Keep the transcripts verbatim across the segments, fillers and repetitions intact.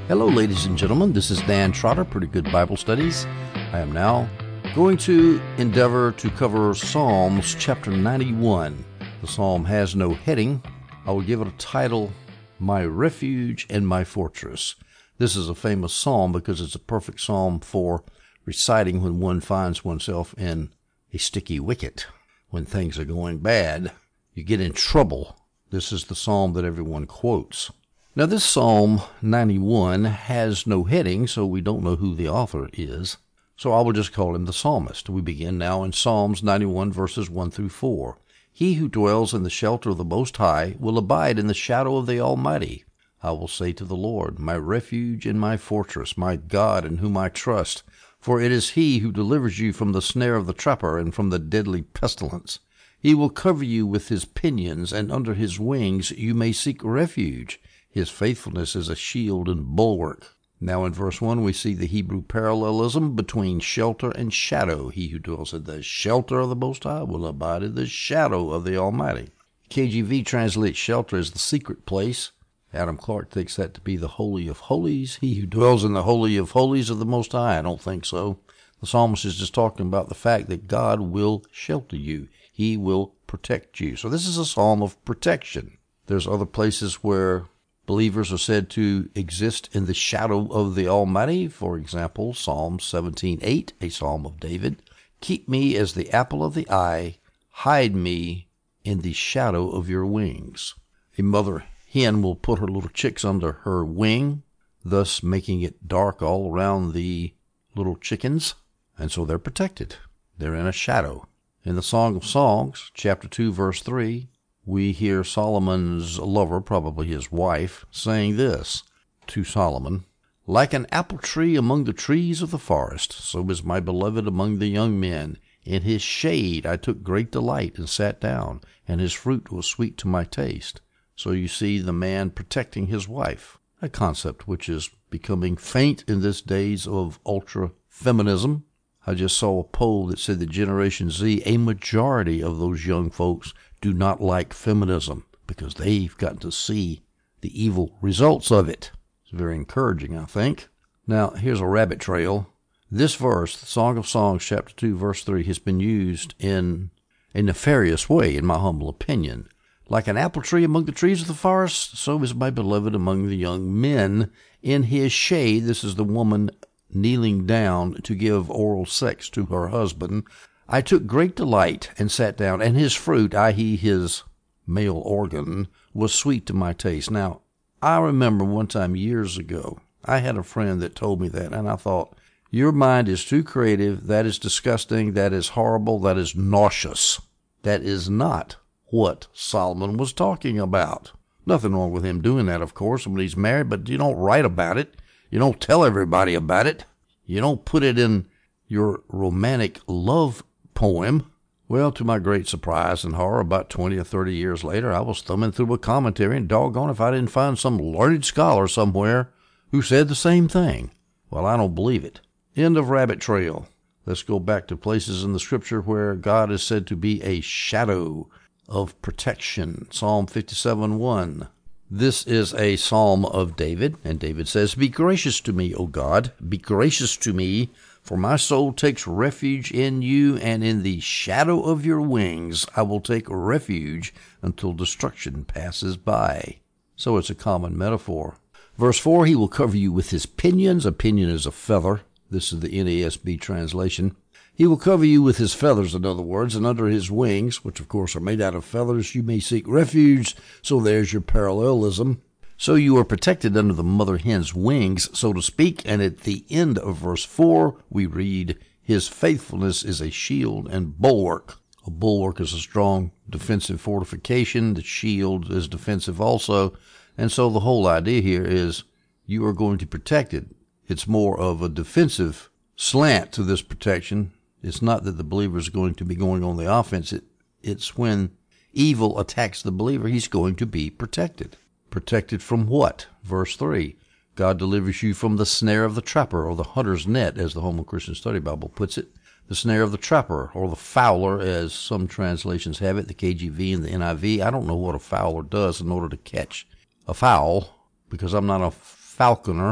Hello, ladies and gentlemen. This is Dan Trotter, Pretty Good Bible Studies. I am now going to endeavor to cover Psalms chapter ninety-one. The psalm has no heading. I will give it a title, My Refuge and My Fortress. This is a famous psalm because it's a perfect psalm for reciting when one finds oneself in a sticky wicket. When things are going bad, you get in trouble. This is the psalm that everyone quotes. Now, this Psalm ninety-one has no heading, so we don't know who the author is. So I will just call him the psalmist. We begin now in Psalms ninety-one, verses one through four. He who dwells in the shelter of the Most High will abide in the shadow of the Almighty. I will say to the Lord, my refuge and my fortress, my God in whom I trust. For it is he who delivers you from the snare of the trapper and from the deadly pestilence. He will cover you with his pinions, and under his wings you may seek refuge. His faithfulness is a shield and bulwark. Now in verse one we see the Hebrew parallelism between shelter and shadow. He who dwells in the shelter of the Most High will abide in the shadow of the Almighty. K J V translates shelter as the secret place. Adam Clark takes that to be the Holy of Holies. He who dwells in the Holy of Holies of the Most High. I don't think so. The psalmist is just talking about the fact that God will shelter you. He will protect you. So this is a psalm of protection. There's other places where believers are said to exist in the shadow of the Almighty. For example, Psalm seventeen eight, a psalm of David. Keep me as the apple of the eye. Hide me in the shadow of your wings. A mother hen will put her little chicks under her wing, thus making it dark all around the little chickens, and so they're protected. They're in a shadow. In the Song of Songs, chapter two, verse three, we hear Solomon's lover, probably his wife, saying this to Solomon, like an apple tree among the trees of the forest, so is my beloved among the young men. In his shade I took great delight and sat down, and his fruit was sweet to my taste. So you see the man protecting his wife, a concept which is becoming faint in this days of ultra-feminism. I just saw a poll that said that Generation Z, a majority of those young folks, do not like feminism because they've gotten to see the evil results of it. It's very encouraging, I think. Now, here's a rabbit trail. This verse, the Song of Songs, chapter two, verse three, has been used in a nefarious way, in my humble opinion. Like an apple tree among the trees of the forest, so is my beloved among the young men. In his shade, this is the woman kneeling down to give oral sex to her husband. I took great delight and sat down, and his fruit, that is his male organ, was sweet to my taste. Now, I remember one time years ago, I had a friend that told me that, and I thought, your mind is too creative, that is disgusting, that is horrible, that is nauseous. That is not what Solomon was talking about. Nothing wrong with him doing that, of course, when he's married, but you don't write about it. You don't tell everybody about it. You don't put it in your romantic love poem. Well, to my great surprise and horror, about twenty or thirty years later, I was thumbing through a commentary, and doggone if I didn't find some learned scholar somewhere who said the same thing. Well, I don't believe it. End of rabbit trail. Let's go back to places in the Scripture where God is said to be a shadow of protection. Psalm fifty-seven one. This is a psalm of David, and David says, Be gracious to me, O God, be gracious to me, for my soul takes refuge in you, and in the shadow of your wings I will take refuge until destruction passes by. So it's a common metaphor. Verse four, he will cover you with his pinions. A pinion is a feather. This is the N A S B translation. He will cover you with his feathers, in other words, and under his wings, which of course are made out of feathers, you may seek refuge. So there's your parallelism. So you are protected under the mother hen's wings, so to speak. And at the end of verse four, we read, his faithfulness is a shield and bulwark. A bulwark is a strong defensive fortification. The shield is defensive also. And so the whole idea here is you are going to protect it. It's more of a defensive slant to this protection. It's not that the believer is going to be going on the offense. It, it's when evil attacks the believer, he's going to be protected. Protected from what? Verse three, God delivers you from the snare of the trapper, or the hunter's net, as the Holman Christian Study Bible puts it. The snare of the trapper, or the fowler, as some translations have it, the K J V and the N I V. I don't know what a fowler does in order to catch a fowl, because I'm not a falconer.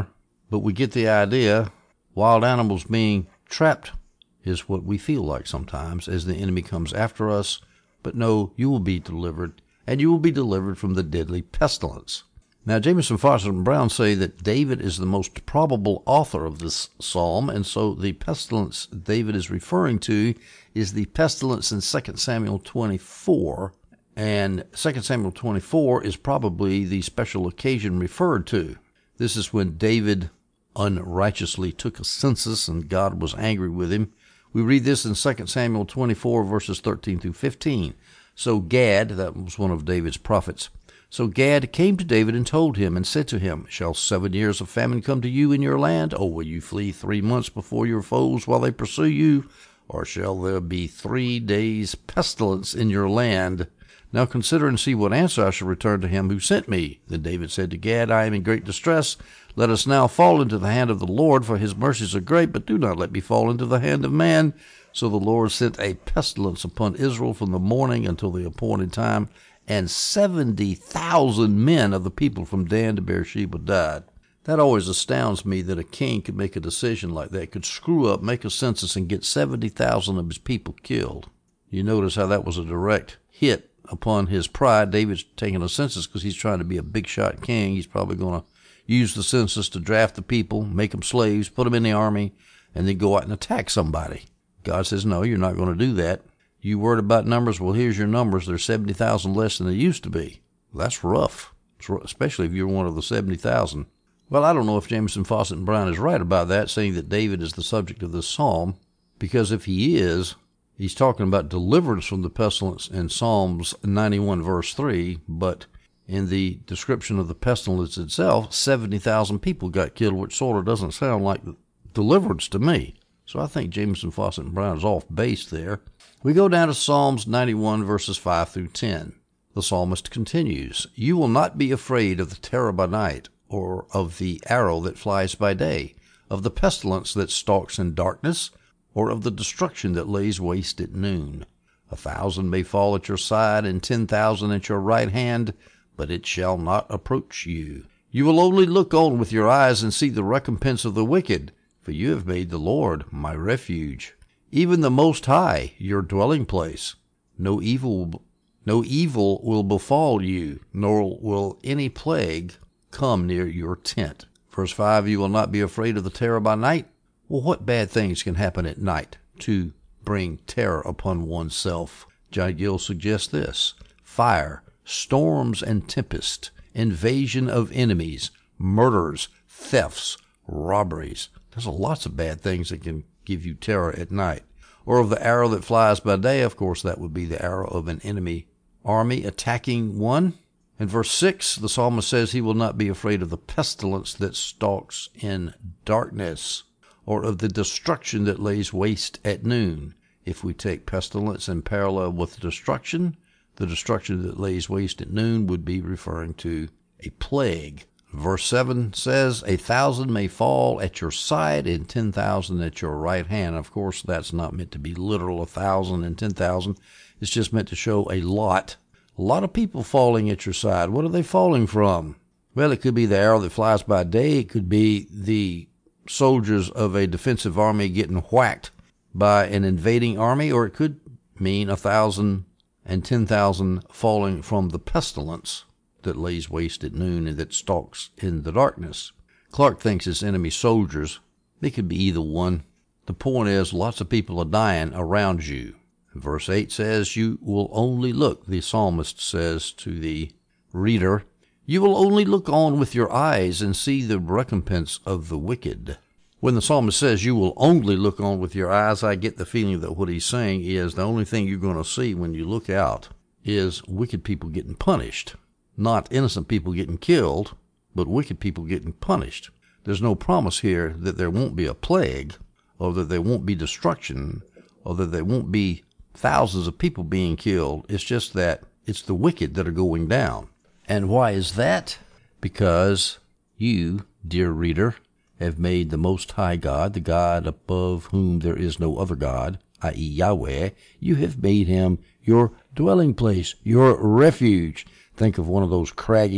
but we get the idea. Wild animals being trapped is what we feel like sometimes as the enemy comes after us. But no, you will be delivered, and you will be delivered from the deadly pestilence. Now, Jamieson, Fausset, and Brown say that David is the most probable author of this psalm, and so the pestilence David is referring to is the pestilence in Second Samuel twenty-four, and Second Samuel twenty-four is probably the special occasion referred to. This is when David unrighteously took a census and God was angry with him. We read this in Second Samuel twenty-four, verses thirteen through fifteen. So Gad, that was one of David's prophets, so Gad came to David and told him and said to him, Shall seven years of famine come to you in your land? Or will you flee three months before your foes while they pursue you? Or shall there be three days pestilence in your land? Now consider and see what answer I shall return to him who sent me. Then David said to Gad, I am in great distress. Let us now fall into the hand of the Lord, for his mercies are great, but do not let me fall into the hand of man. So the Lord sent a pestilence upon Israel from the morning until the appointed time, and seventy thousand men of the people from Dan to Beersheba died. That always astounds me that a king could make a decision like that, could screw up, make a census, and get seventy thousand of his people killed. You notice how that was a direct hit upon his pride. David's taking a census because he's trying to be a big-shot king. He's probably going to use the census to draft the people, make them slaves, put them in the army, and then go out and attack somebody. God says, no, you're not going to do that. You worried about numbers? Well, here's your numbers. There's seventy thousand less than there used to be. That's rough, especially if you're one of the seventy thousand. Well, I don't know if Jamieson, Fausset, and Brown is right about that, saying that David is the subject of this psalm, because if he is, he's talking about deliverance from the pestilence in Psalms ninety-one, verse three, but in the description of the pestilence itself, seventy thousand people got killed, which sort of doesn't sound like deliverance to me. So I think Jamieson, Fausset, and Brown is off base there. We go down to Psalms ninety-one, verses five through ten. The psalmist continues, You will not be afraid of the terror by night, or of the arrow that flies by day, of the pestilence that stalks in darkness, or of the destruction that lays waste at noon. A thousand may fall at your side, and ten thousand at your right hand, but it shall not approach you. You will only look on with your eyes and see the recompense of the wicked, for you have made the Lord my refuge, even the Most High your dwelling place. No evil, no evil will befall you, nor will any plague come near your tent. Verse five, You will not be afraid of the terror by night. Well, what bad things can happen at night to bring terror upon oneself? John Gill suggests this: fire, storms and tempest, invasion of enemies, murders, thefts, robberies. There's lots of bad things that can give you terror at night. Or of the arrow that flies by day, of course, that would be the arrow of an enemy army attacking one. In verse six, the psalmist says he will not be afraid of the pestilence that stalks in darkness, or of the destruction that lays waste at noon. If we take pestilence in parallel with destruction, the destruction that lays waste at noon would be referring to a plague. Verse seven says, A thousand may fall at your side and ten thousand at your right hand. Of course, that's not meant to be literal, a thousand and ten thousand. It's just meant to show a lot. A lot of people falling at your side. What are they falling from? Well, it could be the arrow that flies by day. It could be the soldiers of a defensive army getting whacked by an invading army, or it could mean a thousand and ten thousand falling from the pestilence that lays waste at noon and that stalks in the darkness. Clark thinks it's enemy soldiers. It could be either one. The point is, lots of people are dying around you. Verse eight says, You will only look, the psalmist says to the reader, You will only look on with your eyes and see the recompense of the wicked. When the psalmist says you will only look on with your eyes, I get the feeling that what he's saying is the only thing you're going to see when you look out is wicked people getting punished. Not innocent people getting killed, but wicked people getting punished. There's no promise here that there won't be a plague, or that there won't be destruction, or that there won't be thousands of people being killed. It's just that it's the wicked that are going down. And why is that? Because you, dear reader, have made the Most High God, the God above whom there is no other God, that is. Yahweh, you have made him your dwelling place, your refuge. Think of one of those craggy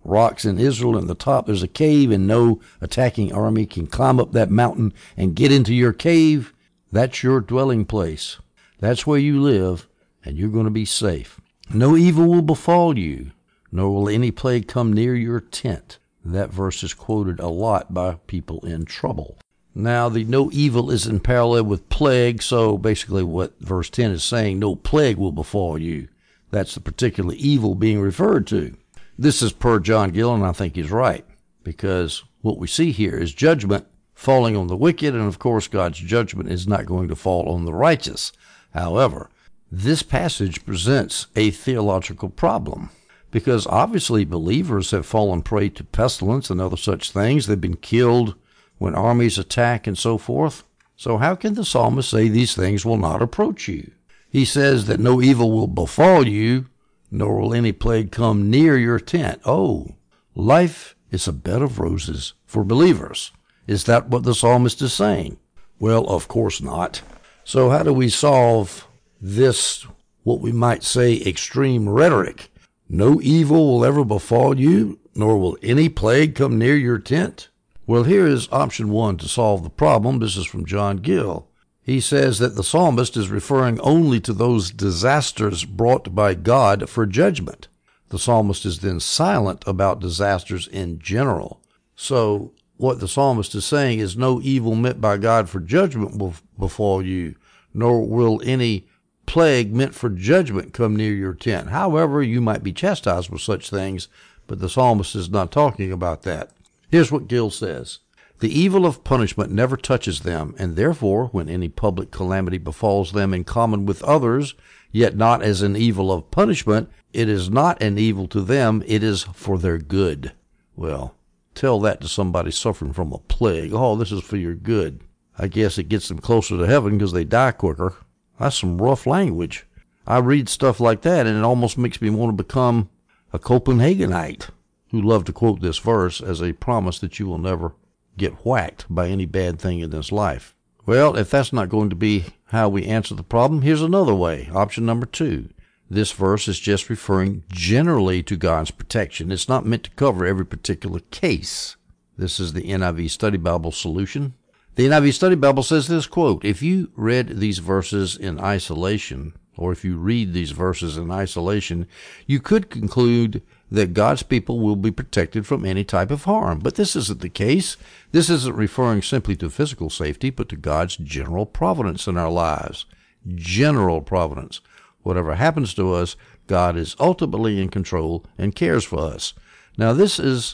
rocks in Israel, and the top there's a cave, and no attacking army can climb up that mountain and get into your cave, that's your dwelling place. That's where you live, and you're going to be safe. No evil will befall you, nor will any plague come near your tent. That verse is quoted a lot by people in trouble. Now, the no evil is in parallel with plague, so basically what verse ten is saying, no plague will befall you. That's the particular evil being referred to. This is per John Gill, and I think he's right, because what we see here is judgment falling on the wicked, and of course God's judgment is not going to fall on the righteous. However, this passage presents a theological problem, because obviously believers have fallen prey to pestilence and other such things. They've been killed when armies attack and so forth. So how can the psalmist say these things will not approach you? He says that no evil will befall you, nor will any plague come near your tent. Oh, life is a bed of roses for believers. Is that what the psalmist is saying? Well, of course not. So how do we solve this, what we might say, extreme rhetoric? No evil will ever befall you, nor will any plague come near your tent. Well, here is option one to solve the problem. This is from John Gill. He says that the psalmist is referring only to those disasters brought by God for judgment. The psalmist is then silent about disasters in general. So what the psalmist is saying is no evil meant by God for judgment will befall you, nor will any plague meant for judgment come near your tent. However, you might be chastised for such things, but the psalmist is not talking about that. Here's what Gill says. The evil of punishment never touches them, and therefore, when any public calamity befalls them in common with others, yet not as an evil of punishment, it is not an evil to them, it is for their good. Well, tell that to somebody suffering from a plague. Oh, this is for your good. I guess it gets them closer to heaven because they die quicker. That's some rough language. I read stuff like that, and it almost makes me want to become a Copenhagenite who love to quote this verse as a promise that you will never get whacked by any bad thing in this life. Well, if that's not going to be how we answer the problem, here's another way. Option number two. This verse is just referring generally to God's protection. It's not meant to cover every particular case. This is the N I V Study Bible solution. The N I V Study Bible says this, quote, if you read these verses in isolation, or if you read these verses in isolation, you could conclude that God's people will be protected from any type of harm. But this isn't the case. This isn't referring simply to physical safety, but to God's general providence in our lives. General providence. Whatever happens to us, God is ultimately in control and cares for us. Now, this is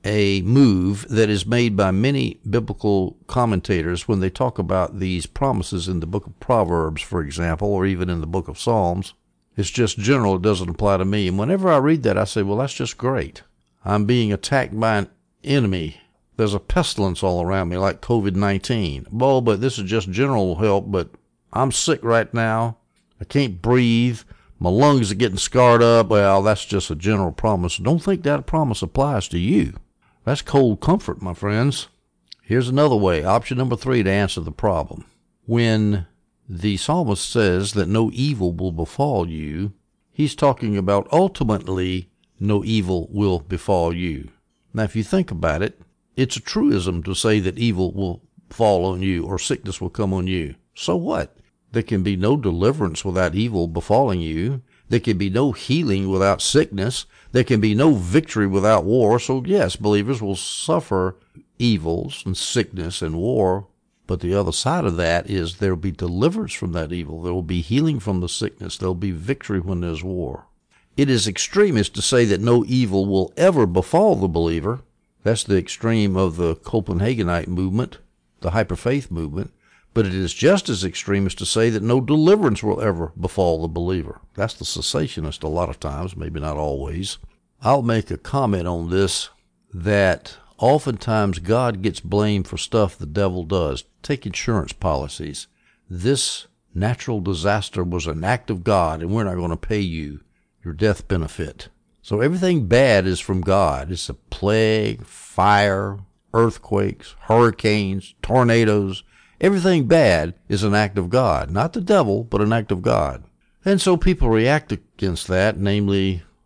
a move that is made by many biblical commentators when they talk about these promises in the book of Proverbs, for example, or even in the book of Psalms. It's just general. It doesn't apply to me. And whenever I read that, I say, well, that's just great. I'm being attacked by an enemy. There's a pestilence all around me like covid nineteen. Well, but this is just general help, but I'm sick right now. I can't breathe. My lungs are getting scarred up. Well, that's just a general promise. Don't think that promise applies to you. That's cold comfort, my friends. Here's another way. Option number three to answer the problem. When the psalmist says that no evil will befall you, he's talking about ultimately no evil will befall you. Now, if you think about it, it's a truism to say that evil will fall on you or sickness will come on you. So what? There can be no deliverance without evil befalling you. There can be no healing without sickness. There can be no victory without war. So yes, believers will suffer evils and sickness and war. But the other side of that is there will be deliverance from that evil. There will be healing from the sickness. There will be victory when there's war. It is extremist to say that no evil will ever befall the believer. That's the extreme of the Copenhagenite movement, the hyperfaith movement. But it is just as extremist to say that no deliverance will ever befall the believer. That's the cessationist a lot of times, maybe not always. I'll make a comment on this that oftentimes God gets blamed for stuff the devil does. Take insurance policies. This natural disaster was an act of God, and we're not going to pay you your death benefit. So everything bad is from God. It's a plague, fire, earthquakes, hurricanes, tornadoes. Everything bad is an act of God. Not the devil, but an act of God. And so people react against that, namely,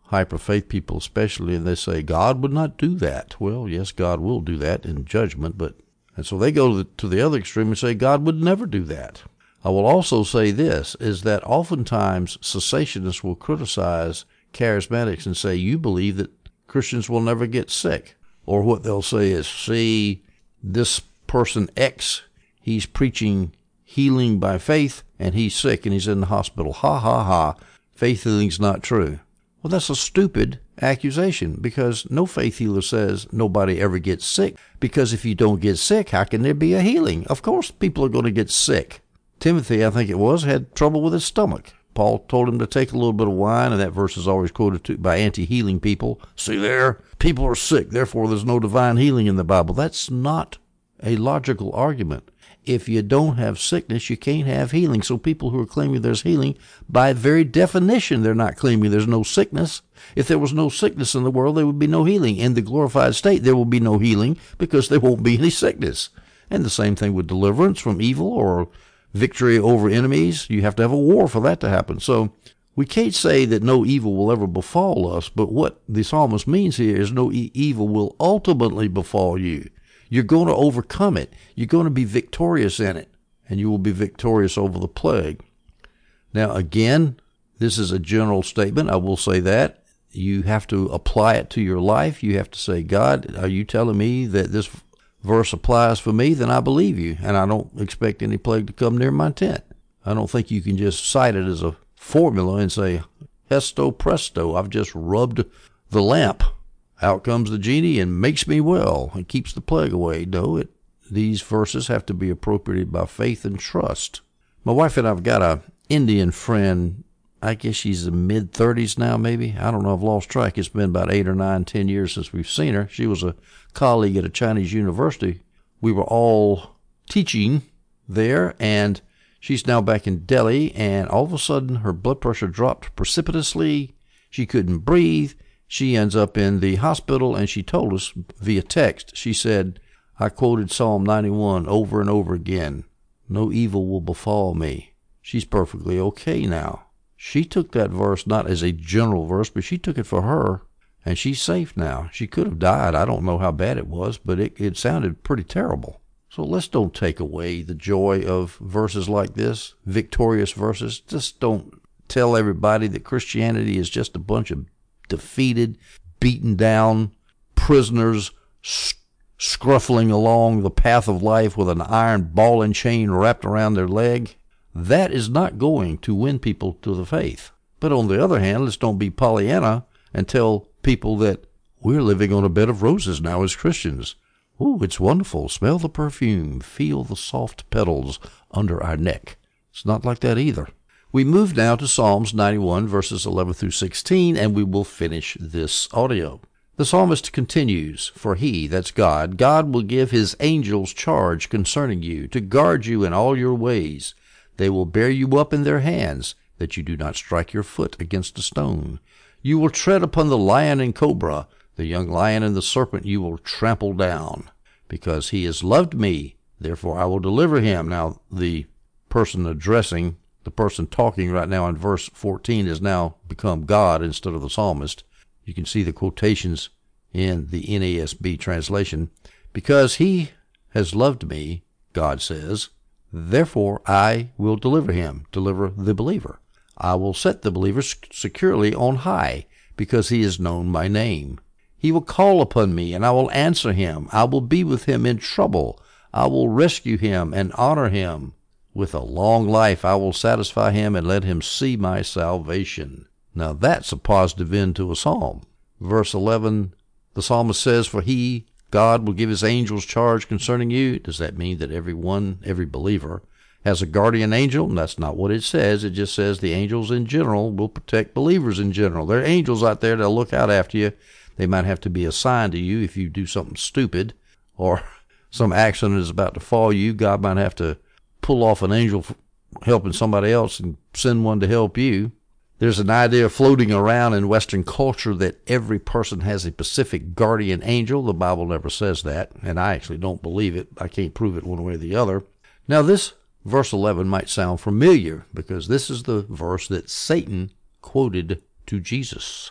hyper-faith people especially, and they say, God would not do that. Well, yes, God will do that in judgment, but and so they go to the, to the other extreme and say, God would never do that. I will also say this, is that oftentimes cessationists will criticize charismatics and say, you believe that Christians will never get sick. Or what they'll say is, see, this person X, he's preaching healing by faith, and he's sick, and he's in the hospital. Ha, ha, ha. Faith healing's not true. Well, that's a stupid accusation, because no faith healer says nobody ever gets sick. Because if you don't get sick, how can there be a healing? Of course people are going to get sick. Timothy, I think it was, had trouble with his stomach. Paul told him to take a little bit of wine, and that verse is always quoted to, by anti-healing people. See there, people are sick, therefore there's no divine healing in the Bible. That's not a logical argument. If you don't have sickness, you can't have healing. So people who are claiming there's healing, by very definition, they're not claiming there's no sickness. If there was no sickness in the world, there would be no healing. In the glorified state, there will be no healing because there won't be any sickness. And the same thing with deliverance from evil or victory over enemies. You have to have a war for that to happen. So we can't say that no evil will ever befall us, but what the psalmist means here is no e- evil will ultimately befall you. You're going to overcome it. You're going to be victorious in it, and you will be victorious over the plague. Now, again, this is a general statement. I will say that. You have to apply it to your life. You have to say, God, are you telling me that this verse applies for me? Then I believe you, and I don't expect any plague to come near my tent. I don't think you can just cite it as a formula and say, hesto presto, I've just rubbed the lamp. Out comes the genie and makes me well and keeps the plague away. No, it, these verses have to be appropriated by faith and trust. My wife and I have got a Indian friend. I guess she's in mid-thirties now, maybe. I don't know. I've lost track. It's been about eight or nine, ten years since we've seen her. She was a colleague at a Chinese university. We were all teaching there, and she's now back in Delhi, and all of a sudden her blood pressure dropped precipitously. She couldn't breathe. She ends up in the hospital, and she told us via text. She said, I quoted Psalm ninety-one over and over again. No evil will befall me. She's perfectly okay now. She took that verse not as a general verse, but she took it for her, and she's safe now. She could have died. I don't know how bad it was, but it, it sounded pretty terrible. So let's don't take away the joy of verses like this, victorious verses. Just don't tell everybody that Christianity is just a bunch of defeated, beaten down prisoners sc- scruffling along the path of life with an iron ball and chain wrapped around their leg. That is not going to win people to the faith. But on the other hand, let's don't be Pollyanna and tell people that we're living on a bed of roses now as Christians. Ooh, it's wonderful. Smell the perfume. Feel the soft petals under our neck. It's not like that either. We move now to Psalms ninety-one, verses eleven through sixteen, and we will finish this audio. The psalmist continues, For he, that's God, God will give his angels charge concerning you, to guard you in all your ways. They will bear you up in their hands, that you do not strike your foot against a stone. You will tread upon the lion and cobra, the young lion and the serpent you will trample down. Because he has loved me, therefore I will deliver him. Now, the person addressing The person talking right now in verse fourteen has now become God instead of the psalmist. You can see the quotations in the N A S B translation. Because he has loved me, God says, therefore I will deliver him, deliver the believer. I will set the believer securely on high, because he has known my name. He will call upon me, and I will answer him. I will be with him in trouble. I will rescue him and honor him. With a long life I will satisfy him and let him see my salvation. Now that's a positive end to a psalm. Verse eleven, the psalmist says, For he, God, will give his angels charge concerning you. Does that mean that everyone, every believer, has a guardian angel? And that's not what it says. It just says the angels in general will protect believers in general. There are angels out there that'll look out after you. They might have to be assigned to you if you do something stupid or some accident is about to fall you. God might have to pull off an angel helping somebody else and send one to help you. There's an idea floating around in Western culture that every person has a specific guardian angel. The Bible never says that, and I actually don't believe it. I can't prove it one way or the other. Now, this verse eleven might sound familiar because this is the verse that Satan quoted to Jesus.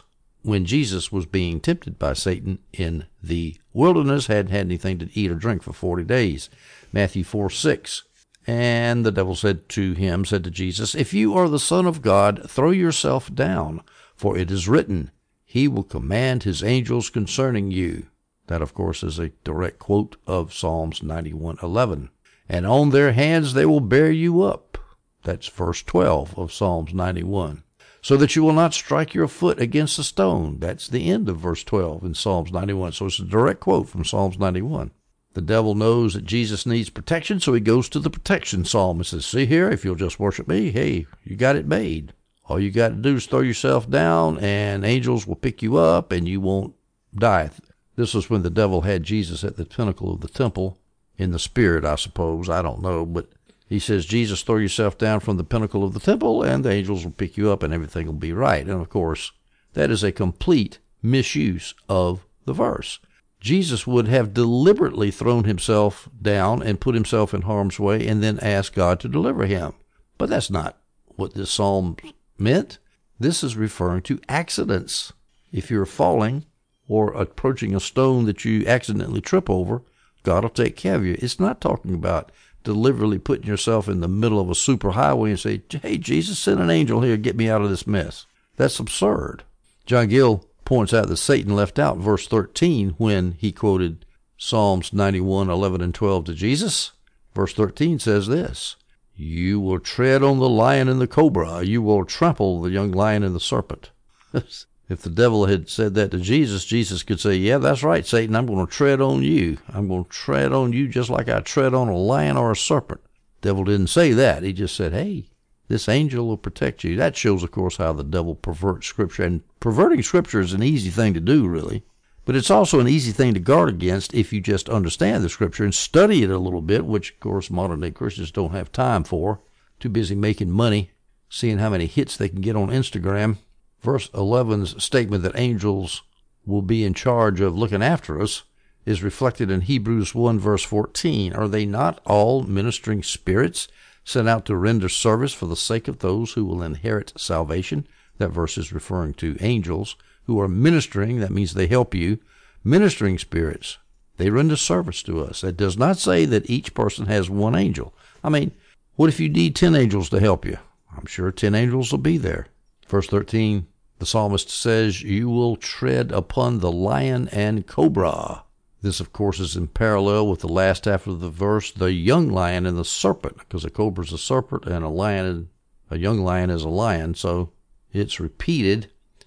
when Jesus was being tempted by Satan in the wilderness, hadn't had anything to eat or drink for forty days. Matthew four six. And the devil said to him, said to Jesus, "If you are the Son of God, throw yourself down, for it is written, He will command His angels concerning you." That, of course, is a direct quote of Psalms ninety-one eleven. "And on their hands they will bear you up." That's verse twelve of Psalms ninety-one. "So that you will not strike your foot against a stone." That's the end of verse twelve in Psalms ninety-one. So it's a direct quote from Psalms ninety-one. The devil knows that Jesus needs protection, so he goes to the protection psalm and says, "See here, if you'll just worship me, hey, you got it made. All you got to do is throw yourself down, and angels will pick you up, and you won't die." This was when the devil had Jesus at the pinnacle of the temple, in the spirit, I suppose. I don't know, but he says, "Jesus, throw yourself down from the pinnacle of the temple, and the angels will pick you up, and everything will be right." And, of course, that is a complete misuse of the verse. Jesus would have deliberately thrown himself down and put himself in harm's way and then asked God to deliver him. But that's not what this psalm meant. This is referring to accidents. If you're falling or approaching a stone that you accidentally trip over, God will take care of you. It's not talking about deliberately putting yourself in the middle of a superhighway and say, "Hey, Jesus, send an angel here, get me out of this mess." That's absurd. John Gill points out that Satan left out verse thirteen when he quoted Psalms ninety-one eleven and twelve to Jesus. Verse thirteen says this, "You will tread on the lion and the cobra. You will trample the young lion and the serpent." If the devil had said that to Jesus, Jesus could say, "Yeah, that's right, Satan. I'm going to tread on you. I'm going to tread on you just like I tread on a lion or a serpent." The devil didn't say that. He just said, "Hey, this angel will protect you." That shows, of course, how the devil perverts Scripture. And perverting Scripture is an easy thing to do, really. But it's also an easy thing to guard against if you just understand the Scripture and study it a little bit, which, of course, modern-day Christians don't have time for. Too busy making money, seeing how many hits they can get on Instagram. Verse eleven's statement that angels will be in charge of looking after us is reflected in Hebrews one, verse fourteen. "Are they not all ministering spirits sent out to render service for the sake of those who will inherit salvation?" That verse is referring to angels who are ministering. That means they help you. Ministering spirits. They render service to us. That does not say that each person has one angel. I mean, what if you need ten angels to help you? I'm sure ten angels will be there. Verse thirteen, the psalmist says, "You will tread upon the lion and cobra." This, of course, is in parallel with the last half of the verse, "the young lion and the serpent," because a cobra is a serpent and a lion, a young lion is a lion. So it's repeated.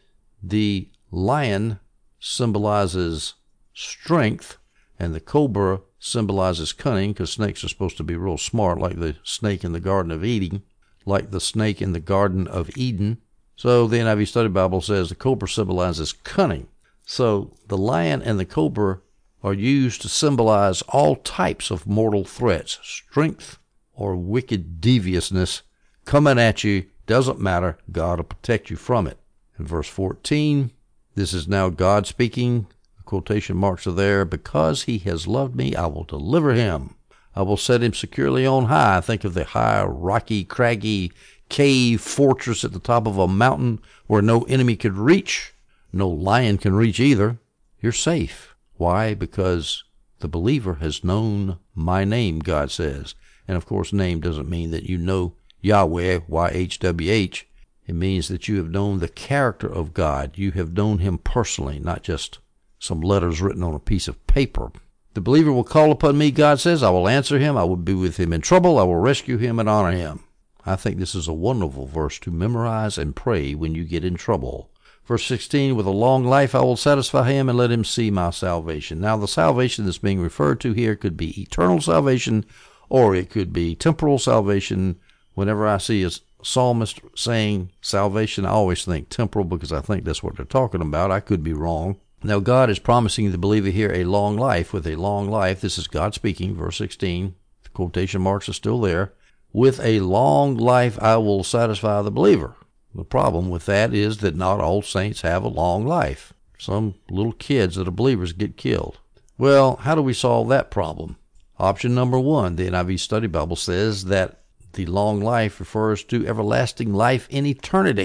The lion symbolizes strength, and the cobra symbolizes cunning, because snakes are supposed to be real smart, like the snake in the Garden of Eden, like the snake in the Garden of Eden. So the N I V Study Bible says the cobra symbolizes cunning. So the lion and the cobra are used to symbolize all types of mortal threats, strength or wicked deviousness coming at you. Doesn't matter. God will protect you from it. In verse fourteen, this is now God speaking. The quotation marks are there. "Because he has loved me, I will deliver him. I will set him securely on high." Think of the high, rocky, craggy cave fortress at the top of a mountain where no enemy could reach. No lion can reach either. You're safe. Why? Because the believer has known my name, God says. And, of course, name doesn't mean that you know Yahweh, Y H W H. It means that you have known the character of God. You have known him personally, not just some letters written on a piece of paper. "The believer will call upon me," God says. "I will answer him. I will be with him in trouble. I will rescue him and honor him." I think this is a wonderful verse to memorize and pray when you get in trouble. Verse sixteen, "With a long life I will satisfy him and let him see my salvation." Now, the salvation that's being referred to here could be eternal salvation, or it could be temporal salvation. Whenever I see a psalmist saying salvation, I always think temporal, because I think that's what they're talking about. I could be wrong. Now, God is promising the believer here a long life. With a long life, this is God speaking, verse sixteen. The quotation marks are still there. "With a long life I will satisfy the believer." The problem with that is that not all saints have a long life. Some little kids that are believers get killed. Well, how do we solve that problem? Option number one, the N I V Study Bible says that the long life refers to everlasting life in eternity.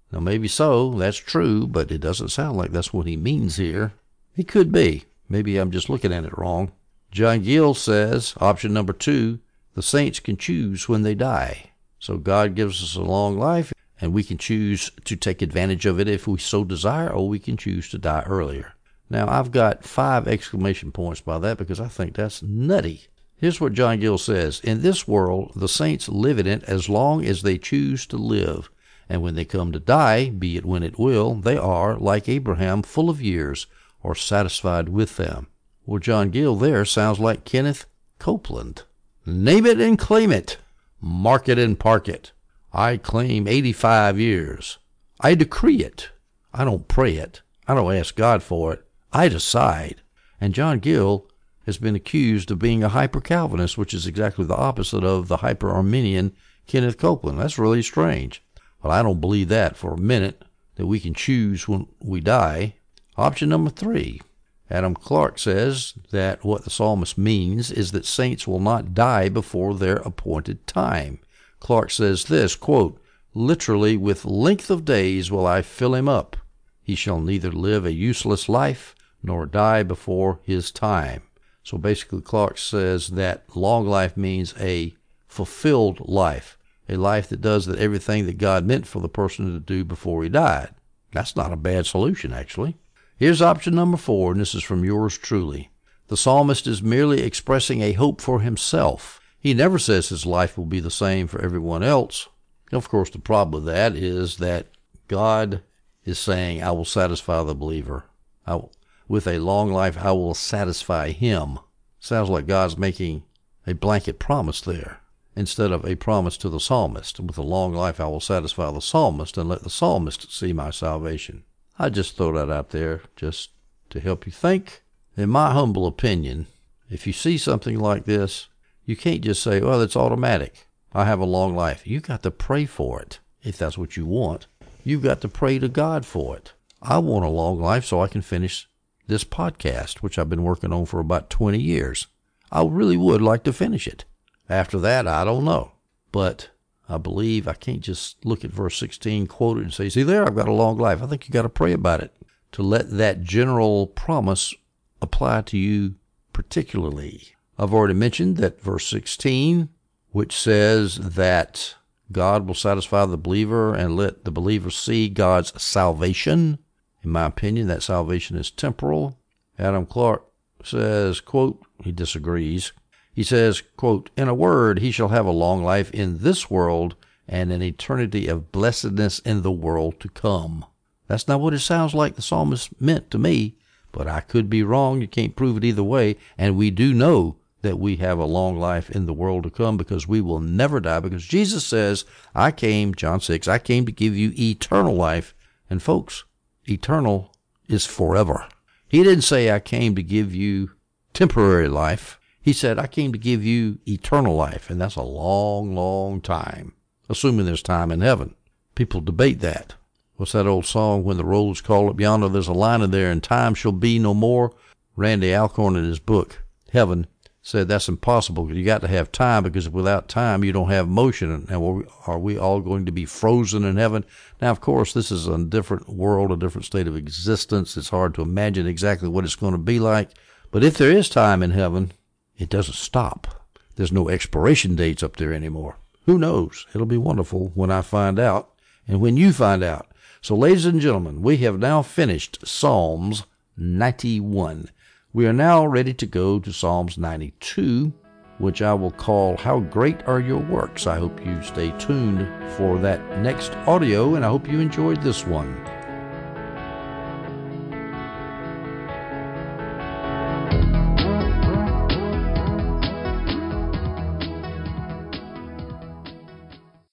Now, maybe so, that's true, but it doesn't sound like that's what he means here. It could be. Maybe I'm just looking at it wrong. John Gill says, option number two, the saints can choose when they die. So God gives us a long life, and we can choose to take advantage of it if we so desire, or we can choose to die earlier. Now, I've got five exclamation points by that because I think that's nutty. Here's what John Gill says. In this world, the saints live in it as long as they choose to live. And when they come to die, be it when it will, they are, like Abraham, full of years, or satisfied with them. Well, John Gill there sounds like Kenneth Copeland. Name it and claim it. Mark it and park it. I claim eighty-five years. I decree it. I don't pray it. I don't ask God for it. I decide. And John Gill has been accused of being a hyper-Calvinist, which is exactly the opposite of the hyper-Arminian Kenneth Copeland. That's really strange. But I don't believe that for a minute, that we can choose when we die. Option number three. Adam Clark says that what the psalmist means is that saints will not die before their appointed time. Clark says this, quote, literally, with length of days will I fill him up. He shall neither live a useless life nor die before his time. So basically, Clark says that long life means a fulfilled life. A life that does that everything that God meant for the person to do before he died. That's not a bad solution, actually. Here's option number four, and this is from yours truly. The psalmist is merely expressing a hope for himself. He never says his life will be the same for everyone else. Of course, the problem with that is that God is saying, I will satisfy the believer. I will, with a long life, I will satisfy him. Sounds like God's making a blanket promise there, instead of a promise to the psalmist. With a long life I will satisfy the psalmist and let the psalmist see my salvation. I just throw that out there just to help you think. In my humble opinion, if you see something like this, you can't just say, well, it's automatic. I have a long life. You got to pray for it, if that's what you want. You've got to pray to God for it. I want a long life so I can finish this podcast, which I've been working on for about twenty years. I really would like to finish it. After that, I don't know. But I believe I can't just look at verse sixteen, quote it, and say, see there, I've got a long life. I think you got to pray about it to let that general promise apply to you particularly. I've already mentioned that verse sixteen, which says that God will satisfy the believer and let the believer see God's salvation. In my opinion, that salvation is temporal. Adam Clark says, quote, he disagrees. He says, quote, in a word, he shall have a long life in this world and an eternity of blessedness in the world to come. That's not what it sounds like the psalmist meant to me, but I could be wrong. You can't prove it either way. And we do know that we have a long life in the world to come because we will never die, because Jesus says, I came, John six, I came to give you eternal life. And folks, eternal is forever. He didn't say I came to give you temporary life. He said, I came to give you eternal life, and that's a long, long time, assuming there's time in heaven. People debate that. What's that old song, when the roll is called up yonder, there's a line in there, and time shall be no more? Randy Alcorn in his book, Heaven, said that's impossible. You got to have time, because without time, you don't have motion. And are we all going to be frozen in heaven? Now, of course, this is a different world, a different state of existence. It's hard to imagine exactly what it's going to be like. But if there is time in heaven, it doesn't stop. There's no expiration dates up there anymore. Who knows? It'll be wonderful when I find out and when you find out. So, ladies and gentlemen, we have now finished Psalms ninety-one. We are now ready to go to Psalms ninety-two, which I will call How Great Are Your Works. I hope you stay tuned for that next audio, and I hope you enjoyed this one.